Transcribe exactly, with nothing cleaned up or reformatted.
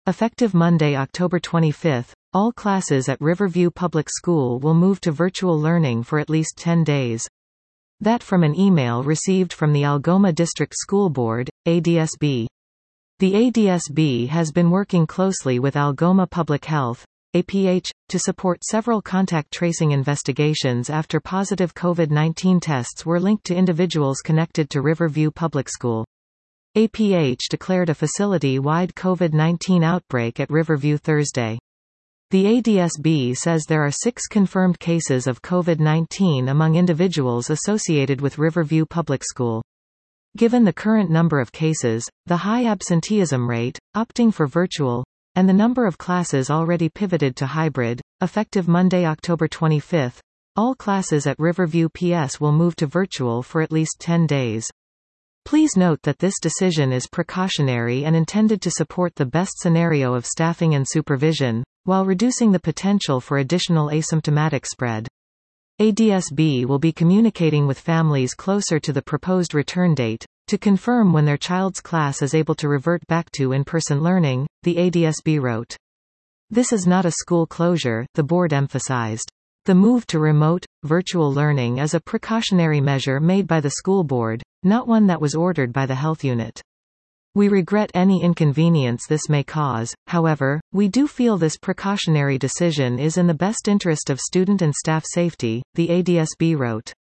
Effective Monday, October twenty-fifth, all classes at Riverview Public School will move to virtual learning for at least ten days. That from an email received from the Algoma District School Board, A D S B. The A D S B has been working closely with Algoma Public Health, A P H, to support several contact tracing investigations after positive COVID nineteen tests were linked to individuals connected to Riverview Public School. A P H declared a facility-wide COVID nineteen outbreak at Riverview Thursday. The A D S B says there are six confirmed cases of COVID nineteen among individuals associated with Riverview Public School. Given the current number of cases, the high absenteeism rate, opting for virtual, and the number of classes already pivoted to hybrid, effective Monday, October twenty-fifth, all classes at Riverview P S will move to virtual for at least ten days. Please note that this decision is precautionary and intended to support the best scenario of staffing and supervision, while reducing the potential for additional asymptomatic spread. A D S B will be communicating with families closer to the proposed return date, to confirm when their child's class is able to revert back to in-person learning, the A D S B wrote. This is not a school closure, the board emphasized. The move to remote, virtual learning is a precautionary measure made by the school board, not one that was ordered by the health unit. We regret any inconvenience this may cause, however, we do feel this precautionary decision is in the best interest of student and staff safety, the A D S B wrote.